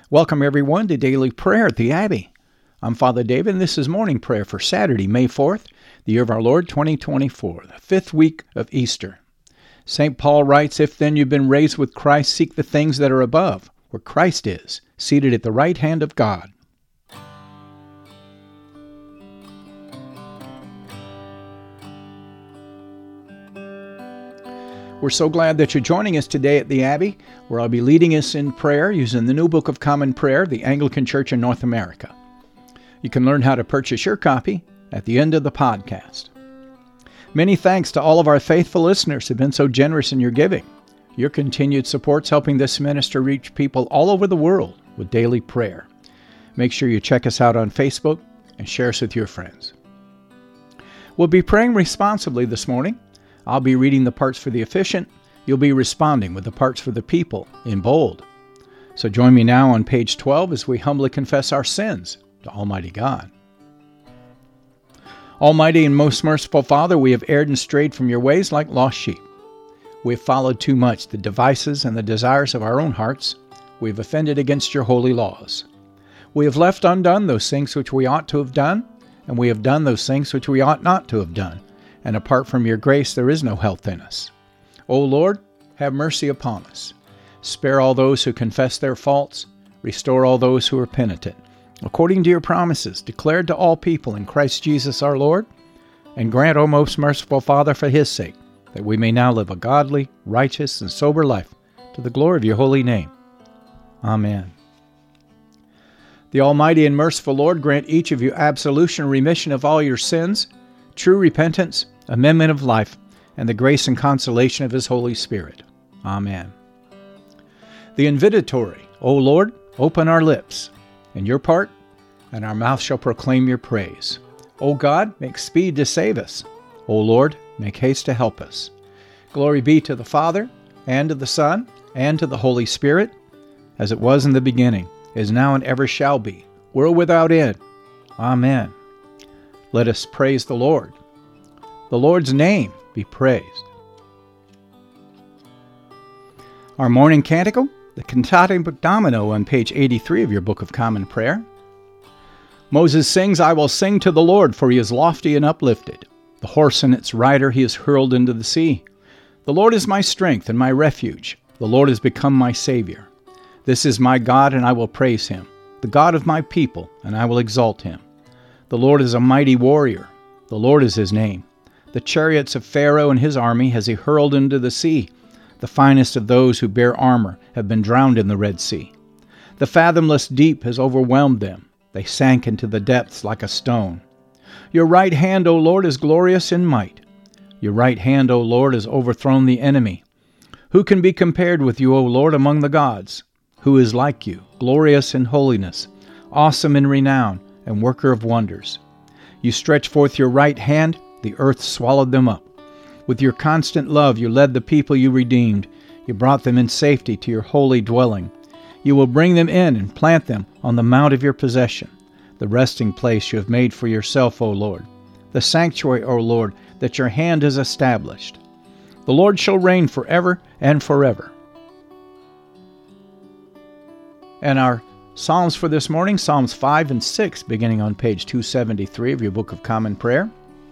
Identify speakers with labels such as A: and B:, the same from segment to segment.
A: Welcome everyone to Daily Prayer at the Abbey. I'm Father David, and this is morning prayer for Saturday, May 4th, the year of our Lord 2024, the fifth week of Easter. St. Paul writes, "If then you've been raised with Christ, seek the things that are above, where Christ is, seated at the right hand of God." We're so glad that you're joining us today at the Abbey, where I'll be leading us in prayer using the New Book of Common Prayer, the Anglican Church in North America. You can learn how to purchase your copy at the end of the podcast. Many thanks to all of our faithful listeners who have been so generous in your giving. Your continued support's helping this ministry reach people all over the world with daily prayer. Make sure you check us out on Facebook and share us with your friends. We'll be praying responsibly this morning. I'll be reading the parts for the efficient. You'll be responding with the parts for the people in bold. So join me now on page 12 as we humbly confess our sins to Almighty God. Almighty and most merciful Father, we have erred and strayed from your ways like lost sheep. We have followed too much the devices and the desires of our own hearts. We have offended against your holy laws. We have left undone those things which we ought to have done, and we have done those things which we ought not to have done. And apart from your grace, there is no health in us. O Lord, have mercy upon us. Spare all those who confess their faults. Restore all those who are penitent, according to your promises, declared to all people in Christ Jesus our Lord. And grant, O most merciful Father, for his sake, that we may now live a godly, righteous, and sober life, to the glory of your holy name. Amen. The Almighty and merciful Lord grant each of you absolution and remission of all your sins, true repentance, amendment of life, and the grace and consolation of his Holy Spirit. Amen. The invitatory, O Lord, open our lips, and your part, and our mouth shall proclaim your praise. O God, make speed to save us. O Lord, make haste to help us. Glory be to the Father, and to the Son, and to the Holy Spirit, as it was in the beginning, is now, and ever shall be, world without end. Amen. Let us praise the Lord. The Lord's name be praised. Our morning canticle, the Cantate Domino, on page 83 of your Book of Common Prayer. Moses sings, "I will sing to the Lord, for he is lofty and uplifted. The horse and its rider he has hurled into the sea. The Lord is my strength and my refuge. The Lord has become my Savior. This is my God, and I will praise him, the God of my people, and I will exalt him. The Lord is a mighty warrior. The Lord is his name. The chariots of Pharaoh and his army has he hurled into the sea. The finest of those who bear armor have been drowned in the Red Sea. The fathomless deep has overwhelmed them. They sank into the depths like a stone. Your right hand, O Lord, is glorious in might. Your right hand, O Lord, has overthrown the enemy. Who can be compared with you, O Lord, among the gods? Who is like you, glorious in holiness, awesome in renown, and worker of wonders? You stretch forth your right hand, the earth swallowed them up. With your constant love you led the people you redeemed. You brought them in safety to your holy dwelling. You will bring them in and plant them on the mount of your possession, the resting place you have made for yourself, O Lord, the sanctuary, O Lord, that your hand has established. The Lord shall reign forever and forever." And our Psalms for this morning, Psalms 5 and 6, beginning on page 273 of your Book of Common Prayer.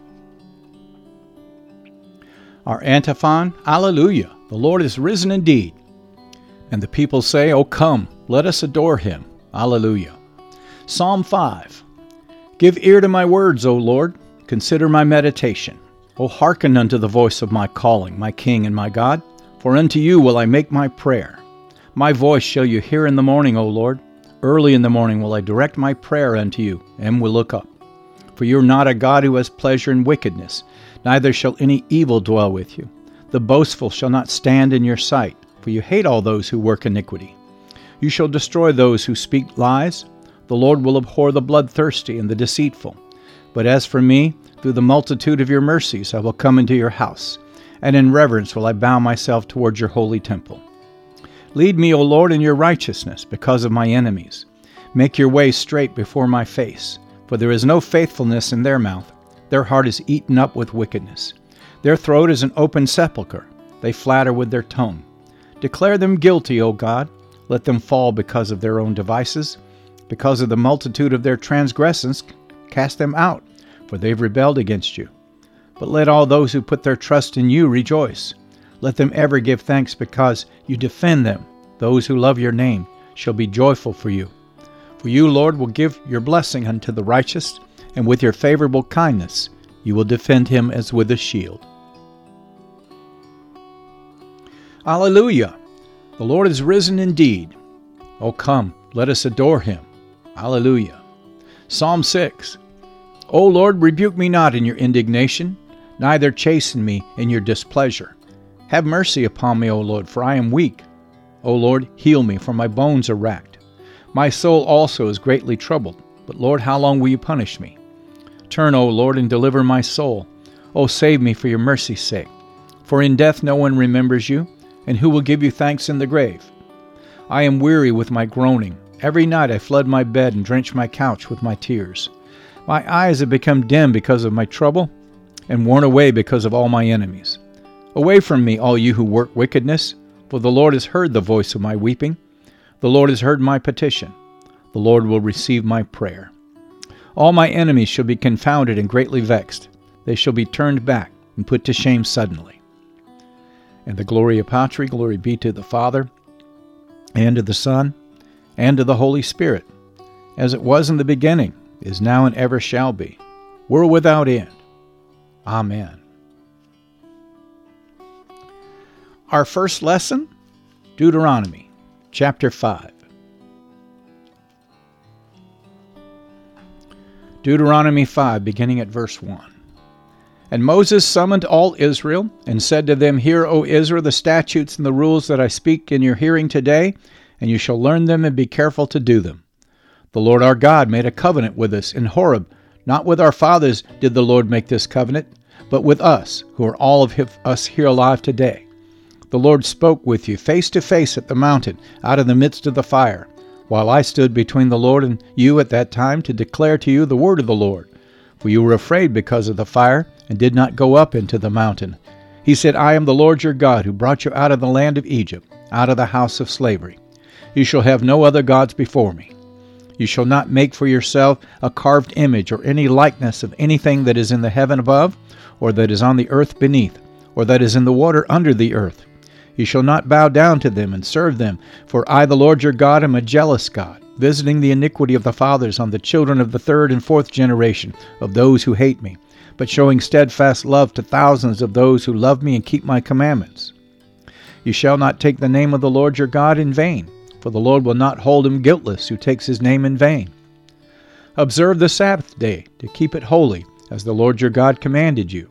A: Our antiphon, Alleluia, the Lord is risen indeed. And the people say, "O come, let us adore him." Alleluia. Psalm 5. Give ear to my words, O Lord, consider my meditation. O hearken unto the voice of my calling, my King and my God, for unto you will I make my prayer. My voice shall you hear in the morning, O Lord. Early in the morning will I direct my prayer unto you, and will look up. For you are not a God who has pleasure in wickedness, neither shall any evil dwell with you. The boastful shall not stand in your sight, for you hate all those who work iniquity. You shall destroy those who speak lies. The Lord will abhor the bloodthirsty and the deceitful. But as for me, through the multitude of your mercies I will come into your house, and in reverence will I bow myself towards your holy temple. Lead me, O Lord, in your righteousness because of my enemies. Make your way straight before my face, for there is no faithfulness in their mouth. Their heart is eaten up with wickedness. Their throat is an open sepulchre. They flatter with their tongue. Declare them guilty, O God. Let them fall because of their own devices. Because of the multitude of their transgressions, cast them out, for they've rebelled against you. But let all those who put their trust in you rejoice. Let them ever give thanks because you defend them. Those who love your name shall be joyful for you. For you, Lord, will give your blessing unto the righteous, and with your favorable kindness you will defend him as with a shield. Alleluia! The Lord is risen indeed. O come, let us adore him. Alleluia! Psalm 6. O Lord, rebuke me not in your indignation, neither chasten me in your displeasure. Have mercy upon me, O Lord, for I am weak. O Lord, heal me, for my bones are racked. My soul also is greatly troubled. But Lord, how long will you punish me? Turn, O Lord, and deliver my soul. O save me for your mercy's sake. For in death no one remembers you, and who will give you thanks in the grave? I am weary with my groaning. Every night I flood my bed and drench my couch with my tears. My eyes have become dim because of my trouble, and worn away because of all my enemies. Away from me, all you who work wickedness, for the Lord has heard the voice of my weeping. The Lord has heard my petition. The Lord will receive my prayer. All my enemies shall be confounded and greatly vexed. They shall be turned back and put to shame suddenly. And the Gloria Patri, glory be to the Father, and to the Son, and to the Holy Spirit, as it was in the beginning, is now, and ever shall be, world without end. Amen. Our first lesson, Deuteronomy, chapter 5. Deuteronomy 5, beginning at verse 1. And Moses summoned all Israel, and said to them, Hear, O Israel, the statutes and the rules that I speak in your hearing today, and you shall learn them and be careful to do them. The Lord our God made a covenant with us in Horeb. Not with our fathers did the Lord make this covenant, but with us, who are all of us here alive today. The Lord spoke with you face to face at the mountain, out of the midst of the fire, while I stood between the Lord and you at that time to declare to you the word of the Lord. For you were afraid because of the fire, and did not go up into the mountain. He said, I am the Lord your God, who brought you out of the land of Egypt, out of the house of slavery. You shall have no other gods before me. You shall not make for yourself a carved image or any likeness of anything that is in the heaven above, or that is on the earth beneath, or that is in the water under the earth. You shall not bow down to them and serve them, for I, the Lord your God, am a jealous God, visiting the iniquity of the fathers on the children of the third and fourth generation of those who hate me, but showing steadfast love to thousands of those who love me and keep my commandments. You shall not take the name of the Lord your God in vain, for the Lord will not hold him guiltless who takes his name in vain. Observe the Sabbath day, to keep it holy, as the Lord your God commanded you.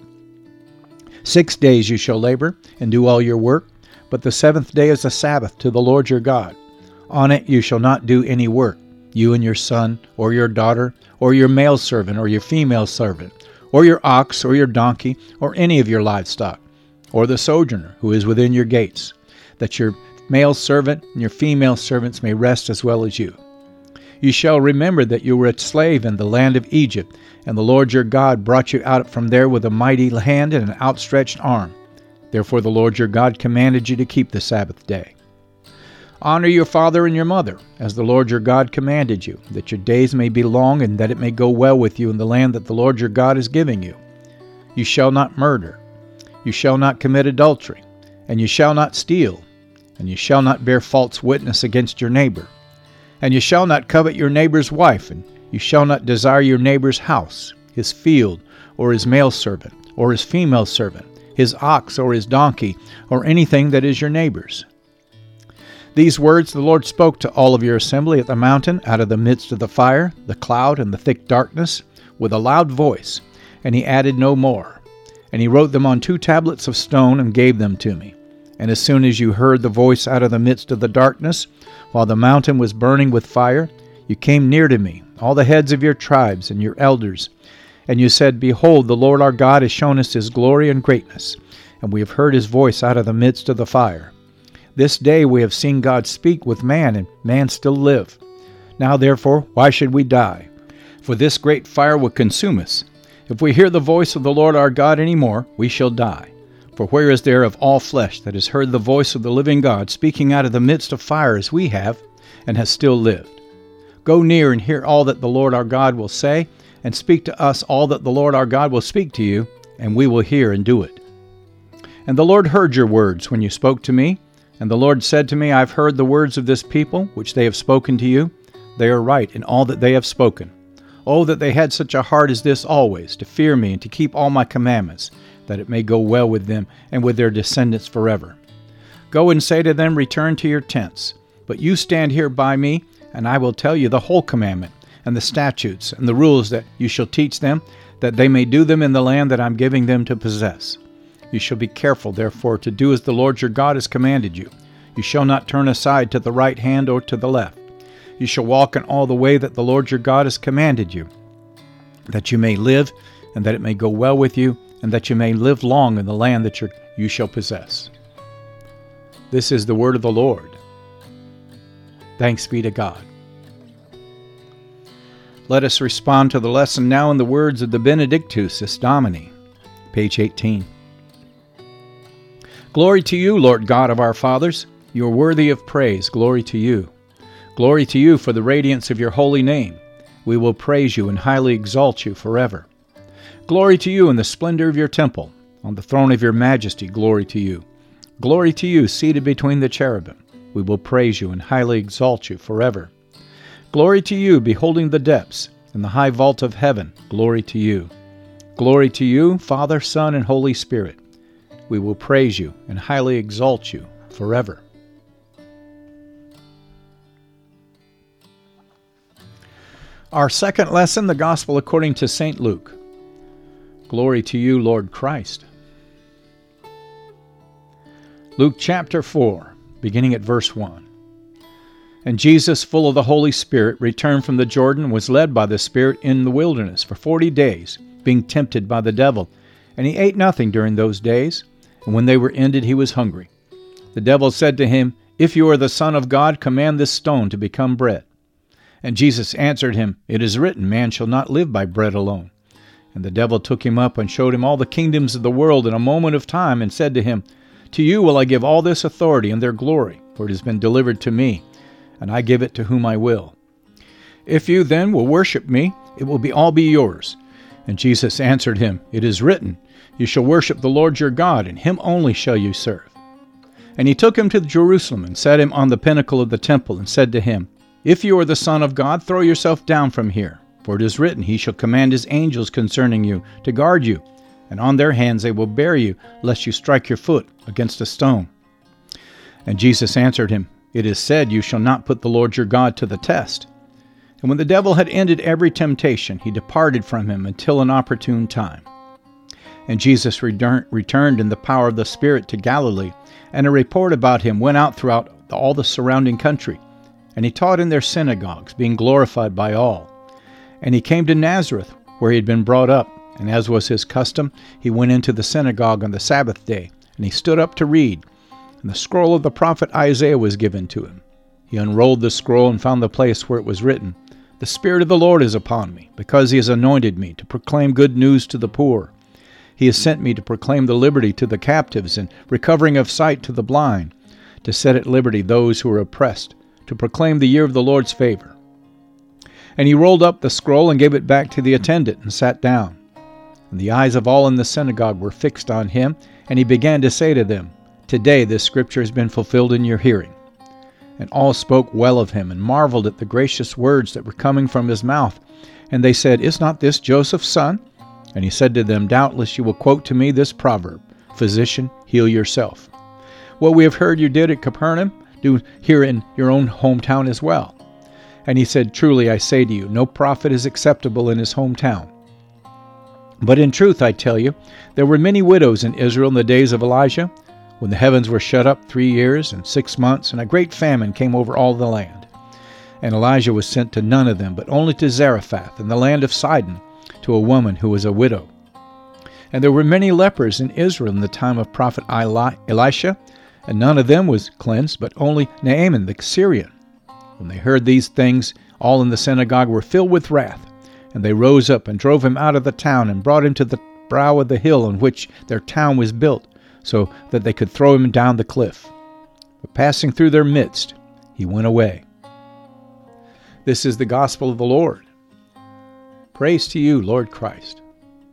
A: 6 days you shall labor and do all your work, but the seventh day is a Sabbath to the Lord your God. On it you shall not do any work, you and your son, or your daughter, or your male servant, or your female servant, or your ox, or your donkey, or any of your livestock, or the sojourner who is within your gates, that your male servant and your female servants may rest as well as you. You shall remember that you were a slave in the land of Egypt, and the Lord your God brought you out from there with a mighty hand and an outstretched arm. Therefore the Lord your God commanded you to keep the Sabbath day. Honor your father and your mother, as the Lord your God commanded you, that your days may be long and that it may go well with you in the land that the Lord your God is giving you. You shall not murder. You shall not commit adultery. And you shall not steal. And you shall not bear false witness against your neighbor. And you shall not covet your neighbor's wife. And you shall not desire your neighbor's house, his field, or his male servant, or his female servant, his ox or his donkey, or anything that is your neighbor's. These words the Lord spoke to all of your assembly at the mountain out of the midst of the fire, the cloud, and the thick darkness, with a loud voice, and he added no more. And he wrote them on 2 tablets of stone and gave them to me. And as soon as you heard the voice out of the midst of the darkness, while the mountain was burning with fire, you came near to me, all the heads of your tribes and your elders, and you said, Behold, the Lord our God has shown us his glory and greatness, and we have heard his voice out of the midst of the fire. This day we have seen God speak with man, and man still live. Now therefore, why should we die? For this great fire will consume us. If we hear the voice of the Lord our God any more, we shall die. For where is there of all flesh that has heard the voice of the living God speaking out of the midst of fire as we have, and has still lived? Go near and hear all that the Lord our God will say, and speak to us all that the Lord our God will speak to you, and we will hear and do it. And the Lord heard your words when you spoke to me, and the Lord said to me, I have heard the words of this people, which they have spoken to you. They are right in all that they have spoken. Oh, that they had such a heart as this always, to fear me and to keep all my commandments, that it may go well with them and with their descendants forever. Go and say to them, return to your tents. But you stand here by me, and I will tell you the whole commandment, and the statutes, and the rules that you shall teach them, that they may do them in the land that I am giving them to possess. You shall be careful, therefore, to do as the Lord your God has commanded you. You shall not turn aside to the right hand or to the left. You shall walk in all the way that the Lord your God has commanded you, that you may live, and that it may go well with you, and that you may live long in the land that you shall possess. This is the word of the Lord. Thanks be to God. Let us respond to the lesson now in the words of the Benedictus est Domini, page 18. Glory to you, Lord God of our fathers. You are worthy of praise. Glory to you. Glory to you for the radiance of your holy name. We will praise you and highly exalt you forever. Glory to you in the splendor of your temple. On the throne of your majesty, glory to you. Glory to you, seated between the cherubim. We will praise you and highly exalt you forever. Glory to you, beholding the depths, in the high vault of heaven. Glory to you. Glory to you, Father, Son, and Holy Spirit. We will praise you and highly exalt you forever. Our second lesson, the Gospel according to St. Luke. Glory to you, Lord Christ. Luke chapter 4, beginning at verse 1. And Jesus, full of the Holy Spirit, returned from the Jordan and was led by the Spirit in the wilderness for 40 days, being tempted by the devil. And he ate nothing during those days, and when they were ended he was hungry. The devil said to him, If you are the Son of God, command this stone to become bread. And Jesus answered him, It is written, Man shall not live by bread alone. And the devil took him up and showed him all the kingdoms of the world in a moment of time, and said to him, To you will I give all this authority and their glory, for it has been delivered to me, and I give it to whom I will. If you then will worship me, it will all be yours. And Jesus answered him, It is written, You shall worship the Lord your God, and him only shall you serve. And he took him to Jerusalem, and set him on the pinnacle of the temple, and said to him, If you are the Son of God, throw yourself down from here. For it is written, He shall command His angels concerning you, to guard you, and on their hands they will bear you, lest you strike your foot against a stone. And Jesus answered him, It is said, You shall not put the Lord your God to the test. And when the devil had ended every temptation, he departed from him until an opportune time. And Jesus returned in the power of the Spirit to Galilee, and a report about him went out throughout all the surrounding country. And he taught in their synagogues, being glorified by all. And he came to Nazareth, where he had been brought up, and as was his custom, he went into the synagogue on the Sabbath day, and he stood up to read. And the scroll of the prophet Isaiah was given to him. He unrolled the scroll and found the place where it was written, The Spirit of the Lord is upon me, because he has anointed me to proclaim good news to the poor. He has sent me to proclaim the liberty to the captives, and recovering of sight to the blind, to set at liberty those who are oppressed, to proclaim the year of the Lord's favor. And he rolled up the scroll and gave it back to the attendant and sat down. And the eyes of all in the synagogue were fixed on him, and he began to say to them, Today this scripture has been fulfilled in your hearing. And all spoke well of him, and marveled at the gracious words that were coming from his mouth. And they said, Is not this Joseph's son? And he said to them, Doubtless you will quote to me this proverb, Physician, heal yourself. What we have heard you did at Capernaum, do here in your own hometown as well. And he said, Truly I say to you, no prophet is acceptable in his hometown. But in truth I tell you, there were many widows in Israel in the days of Elijah, when the heavens were shut up 3 years and 6 months, and a great famine came over all the land. And Elijah was sent to none of them, but only to Zarephath in the land of Sidon, to a woman who was a widow. And there were many lepers in Israel in the time of prophet Elisha, and none of them was cleansed, but only Naaman the Syrian. When they heard these things, all in the synagogue were filled with wrath, and they rose up and drove him out of the town, and brought him to the brow of the hill on which their town was built, so that they could throw him down the cliff. But passing through their midst, he went away. This is the gospel of the Lord. Praise to you, Lord Christ.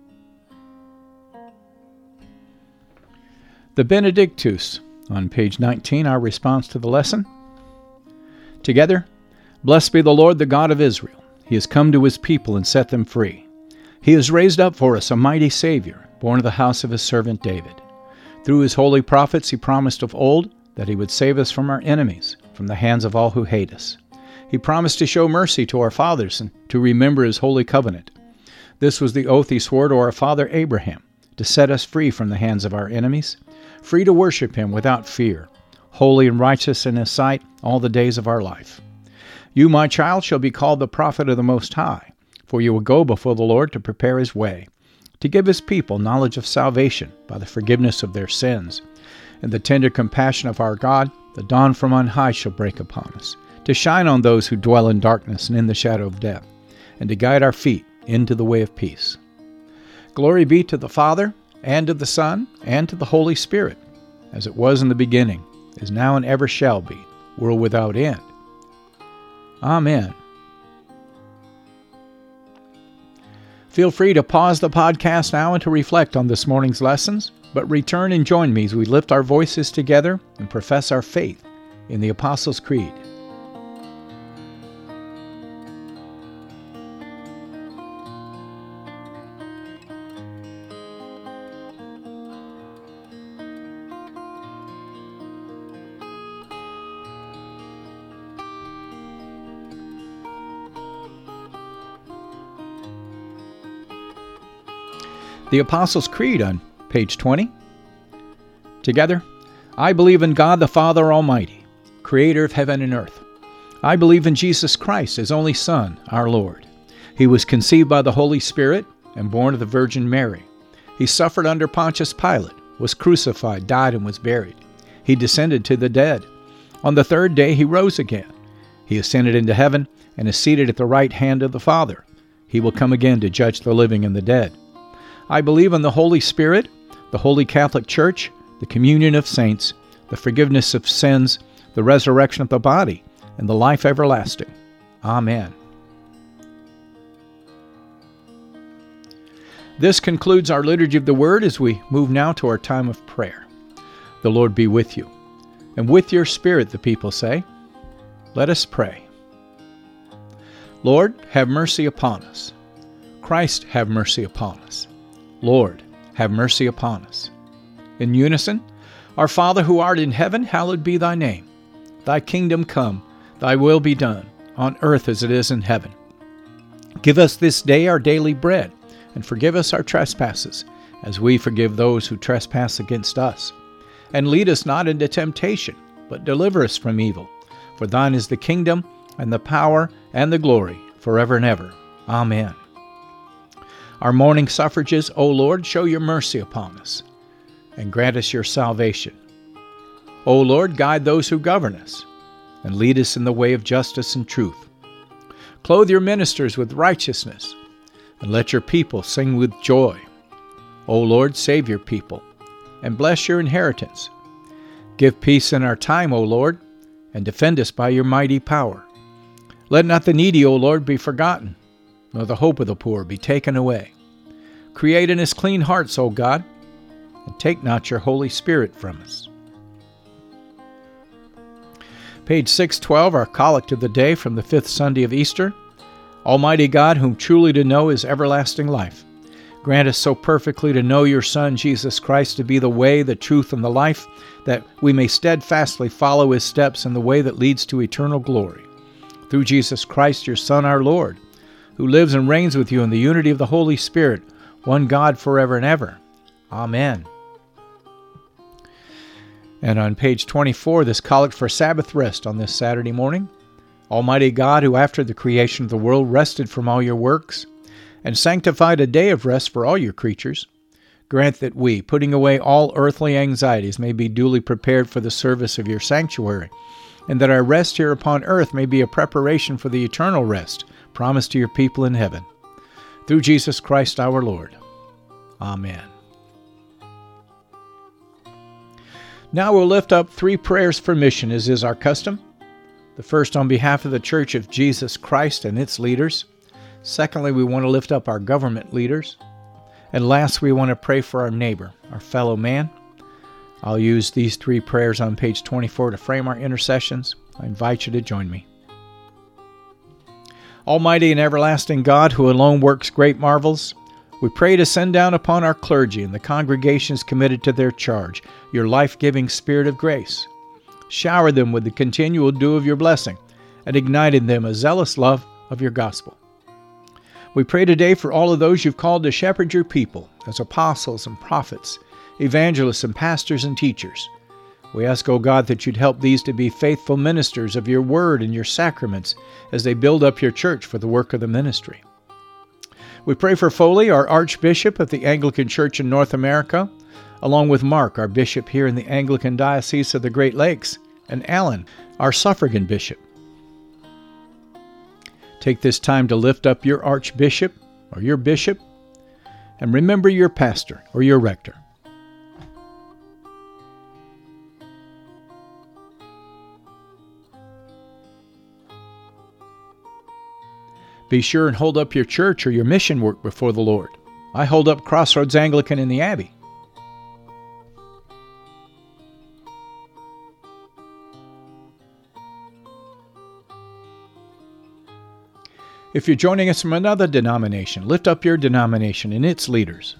A: The Benedictus, on page 19, our response to the lesson. Together, blessed be the Lord, the God of Israel. He has come to his people and set them free. He has raised up for us a mighty Savior, born of the house of his servant David. Through his holy prophets he promised of old that he would save us from our enemies, from the hands of all who hate us. He promised to show mercy to our fathers and to remember his holy covenant. This was the oath he swore to our father Abraham, to set us free from the hands of our enemies, free to worship him without fear, holy and righteous in his sight all the days of our life. You, my child, shall be called the prophet of the Most High, for you will go before the Lord to prepare his way, to give his people knowledge of salvation by the forgiveness of their sins. And the tender compassion of our God, the dawn from on high shall break upon us, to shine on those who dwell in darkness and in the shadow of death, and to guide our feet into the way of peace. Glory be to the Father, and to the Son, and to the Holy Spirit, as it was in the beginning, is now, and ever shall be, world without end. Amen. Feel free to pause the podcast now and to reflect on this morning's lessons, but return and join me as we lift our voices together and profess our faith in the Apostles' Creed. The Apostles' Creed on page 20. Together, I believe in God the Father Almighty, creator of heaven and earth. I believe in Jesus Christ, his only Son, our Lord. He was conceived by the Holy Spirit and born of the Virgin Mary. He suffered under Pontius Pilate, was crucified, died, and was buried. He descended to the dead. On the third day he rose again. He ascended into heaven and is seated at the right hand of the Father. He will come again to judge the living and the dead. I believe in the Holy Spirit, the Holy Catholic Church, the communion of saints, the forgiveness of sins, the resurrection of the body, and the life everlasting. Amen. This concludes our Liturgy of the Word as we move now to our time of prayer. The Lord be with you, and with your spirit, the people say. Let us pray. Lord, have mercy upon us. Christ, have mercy upon us. Lord, have mercy upon us. In unison, Our Father who art in heaven, hallowed be thy name. Thy kingdom come, thy will be done, on earth as it is in heaven. Give us this day our daily bread, and forgive us our trespasses, as we forgive those who trespass against us. And lead us not into temptation, but deliver us from evil. For thine is the kingdom, and the power, and the glory, forever and ever. Amen. Our morning suffrages, O Lord, show your mercy upon us, and grant us your salvation. O Lord, guide those who govern us, and lead us in the way of justice and truth. Clothe your ministers with righteousness, and let your people sing with joy. O Lord, save your people, and bless your inheritance. Give peace in our time, O Lord, and defend us by your mighty power. Let not the needy, O Lord, be forgotten, nor the hope of the poor be taken away. Create in us clean hearts, O God, and take not your Holy Spirit from us. Page 612, our collect of the day from the fifth Sunday of Easter. Almighty God, whom truly to know is everlasting life, grant us so perfectly to know your Son, Jesus Christ, to be the way, the truth, and the life, that we may steadfastly follow his steps in the way that leads to eternal glory. Through Jesus Christ, your Son, our Lord, who lives and reigns with you in the unity of the Holy Spirit, one God forever and ever. Amen. And on page 24, this collect for Sabbath rest on this Saturday morning. Almighty God, who after the creation of the world rested from all your works, and sanctified a day of rest for all your creatures, grant that we, putting away all earthly anxieties, may be duly prepared for the service of your sanctuary, and that our rest here upon earth may be a preparation for the eternal rest promised to your people in heaven. Through Jesus Christ our Lord. Amen. Now we'll lift up 3 prayers for mission, as is our custom. The first on behalf of the Church of Jesus Christ and its leaders. Secondly, we want to lift up our government leaders. And last, we want to pray for our neighbor, our fellow man. I'll use these 3 prayers on page 24 to frame our intercessions. I invite you to join me. Almighty and everlasting God, who alone works great marvels, we pray to send down upon our clergy and the congregations committed to their charge your life-giving spirit of grace. Shower them with the continual dew of your blessing, and ignite in them a zealous love of your gospel. We pray today for all of those you've called to shepherd your people as apostles and prophets, evangelists and pastors and teachers. We ask, O God, that you'd help these to be faithful ministers of your word and your sacraments as they build up your church for the work of the ministry. We pray for Foley, our Archbishop of the Anglican Church in North America, along with Mark, our Bishop here in the Anglican Diocese of the Great Lakes, and Alan, our Suffragan Bishop. Take this time to lift up your Archbishop or your Bishop, and remember your pastor or your rector. Be sure and hold up your church or your mission work before the Lord. I hold up Crossroads Anglican in the Abbey. If you're joining us from another denomination, lift up your denomination and its leaders.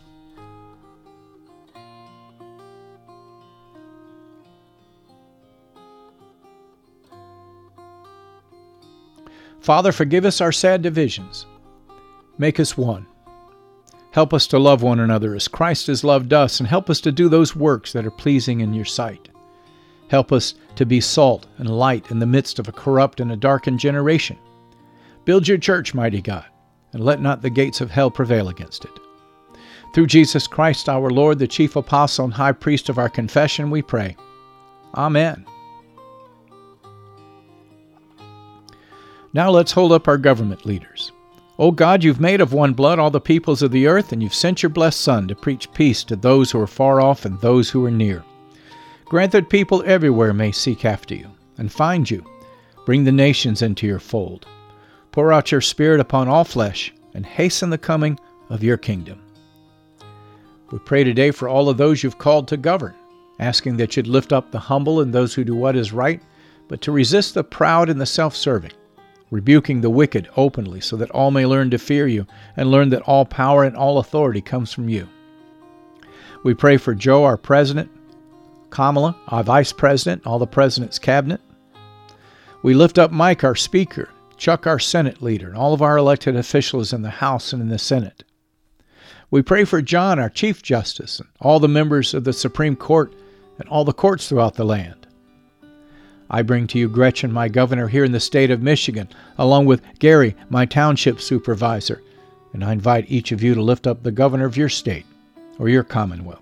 A: Father, forgive us our sad divisions. Make us one. Help us to love one another as Christ has loved us, and help us to do those works that are pleasing in your sight. Help us to be salt and light in the midst of a corrupt and a darkened generation. Build your church, mighty God, and let not the gates of hell prevail against it. Through Jesus Christ our Lord, the chief apostle and high priest of our confession, we pray. Amen. Now let's hold up our government leaders. O God, you've made of one blood all the peoples of the earth, and you've sent your blessed Son to preach peace to those who are far off and those who are near. Grant that people everywhere may seek after you and find you. Bring the nations into your fold. Pour out your Spirit upon all flesh and hasten the coming of your kingdom. We pray today for all of those you've called to govern, asking that you'd lift up the humble and those who do what is right, but to resist the proud and the self-serving, rebuking the wicked openly so that all may learn to fear you and learn that all power and all authority comes from you. We pray for Joe, our president, Kamala, our vice president, all the president's cabinet. We lift up Mike, our speaker, Chuck, our Senate leader, and all of our elected officials in the House and in the Senate. We pray for John, our Chief Justice, and all the members of the Supreme Court and all the courts throughout the land. I bring to you Gretchen, my governor here in the state of Michigan, along with Gary, my township supervisor, and I invite each of you to lift up the governor of your state or your commonwealth.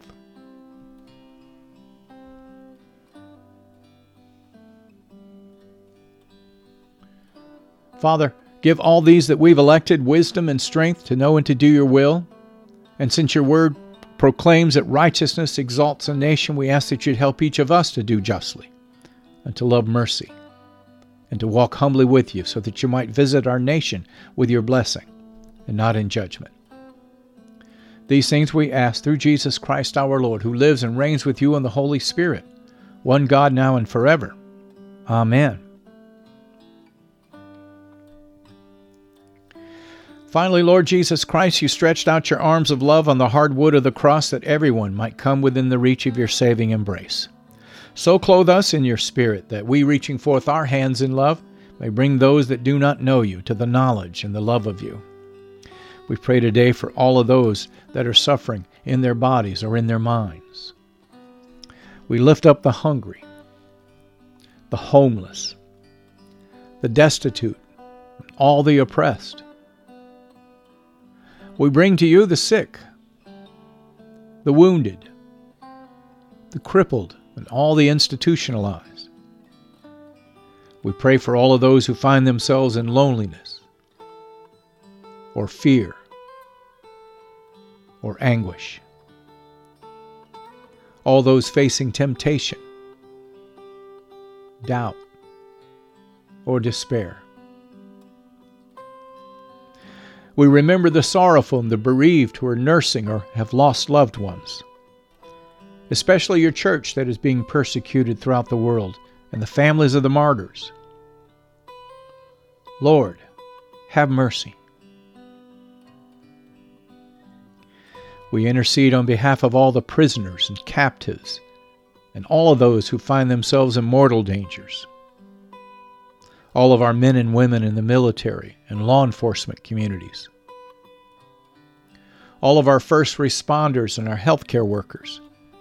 A: Father, give all these that we've elected wisdom and strength to know and to do your will. And since your word proclaims that righteousness exalts a nation, we ask that you'd help each of us to do justly and to love mercy and to walk humbly with you so that you might visit our nation with your blessing and not in judgment. These things we ask through Jesus Christ our Lord, who lives and reigns with you in the Holy Spirit, one God now and forever. Amen. Finally, Lord Jesus Christ, you stretched out your arms of love on the hard wood of the cross that everyone might come within the reach of your saving embrace. So clothe us in your Spirit that we, reaching forth our hands in love, may bring those that do not know you to the knowledge and the love of you. We pray today for all of those that are suffering in their bodies or in their minds. We lift up the hungry, the homeless, the destitute, all the oppressed. We bring to you the sick, the wounded, the crippled, and all the institutionalized. We pray for all of those who find themselves in loneliness, or fear, or anguish. All those facing temptation doubt, or despair. We remember the sorrowful and the bereaved who are nursing or have lost loved ones, especially your church that is being persecuted throughout the world, and the families of the martyrs. Lord, have mercy. We intercede on behalf of all the prisoners and captives, and all of those who find themselves in mortal dangers. All of our men and women in the military and law enforcement communities. All of our first responders and our healthcare workers.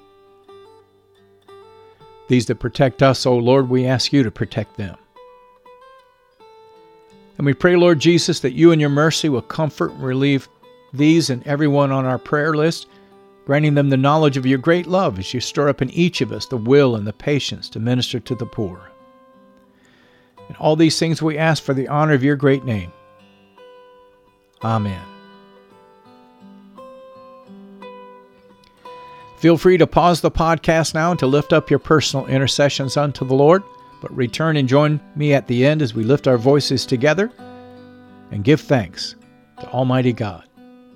A: These that protect us, O Lord, we ask you to protect them. And we pray, Lord Jesus, that you in your mercy will comfort and relieve these and everyone on our prayer list, granting them the knowledge of your great love as you stir up in each of us the will and the patience to minister to the poor. And all these things we ask for the honor of your great name. Amen. Feel free to pause the podcast now and to lift up your personal intercessions unto the Lord, but return and join me at the end as we lift our voices together and give thanks to Almighty God.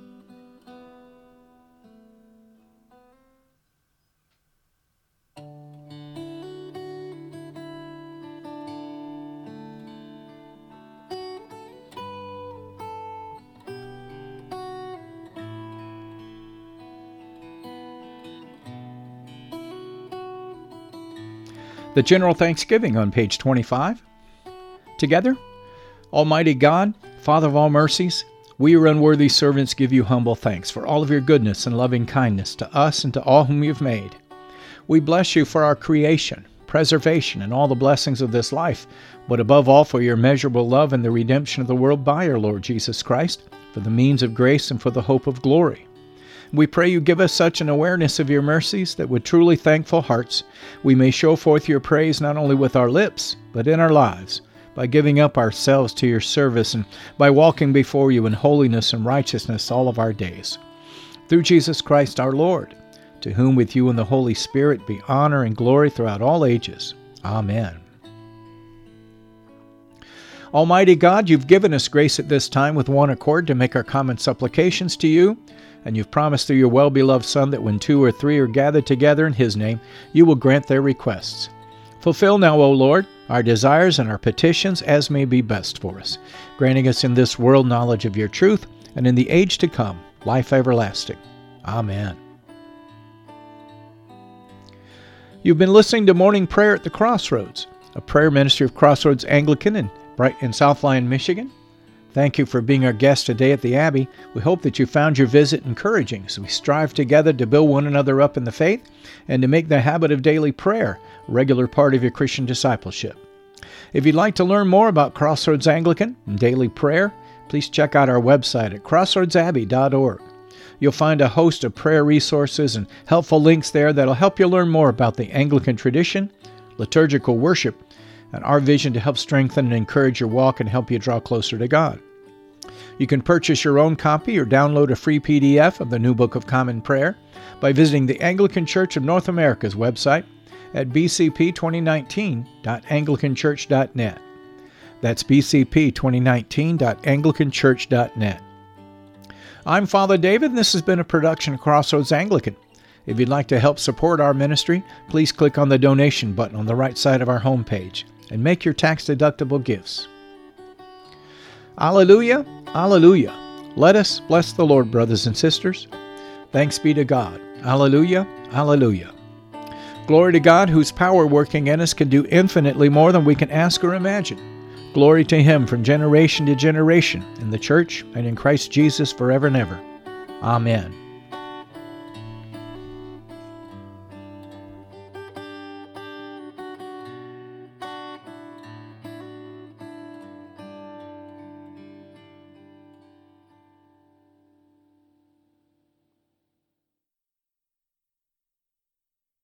A: The General Thanksgiving on page 25. Together, Almighty God, Father of all mercies, we, your unworthy servants, give you humble thanks for all of your goodness and loving kindness to us and to all whom you have made. We bless you for our creation, preservation, and all the blessings of this life, but above all for your immeasurable love and the redemption of the world by our Lord Jesus Christ, for the means of grace and for the hope of glory. We pray you give us such an awareness of your mercies that with truly thankful hearts we may show forth your praise not only with our lips, but in our lives, by giving up ourselves to your service and by walking before you in holiness and righteousness all of our days. Through Jesus Christ our Lord, to whom with you and the Holy Spirit be honor and glory throughout all ages. Amen. Almighty God, you've given us grace at this time with one accord to make our common supplications to you, and you've promised through your well-beloved Son that when 2 or 3 are gathered together in his name, you will grant their requests. Fulfill now, O Lord, our desires and our petitions as may be best for us, granting us in this world knowledge of your truth, and in the age to come, life everlasting. Amen. You've been listening to Morning Prayer at the Crossroads, a prayer ministry of Crossroads Anglican in South Lyon, Michigan. Thank you for being our guest today at the Abbey. We hope that you found your visit encouraging as we strive together to build one another up in the faith and to make the habit of daily prayer a regular part of your Christian discipleship. If you'd like to learn more about Crossroads Anglican and daily prayer, please check out our website at crossroadsabbey.org. You'll find a host of prayer resources and helpful links there that'll help you learn more about the Anglican tradition, liturgical worship, and our vision to help strengthen and encourage your walk and help you draw closer to God. You can purchase your own copy or download a free PDF of the New Book of Common Prayer by visiting the Anglican Church of North America's website at bcp2019.anglicanchurch.net. That's bcp2019.anglicanchurch.net. I'm Father David, and this has been a production of Crossroads Anglican. If you'd like to help support our ministry, please click on the donation button on the right side of our homepage and make your tax-deductible gifts. Alleluia, alleluia. Let us bless the Lord, brothers and sisters. Thanks be to God. Alleluia, alleluia. Glory to God, whose power working in us can do infinitely more than we can ask or imagine. Glory to Him from generation to generation, in the Church and in Christ Jesus forever and ever. Amen.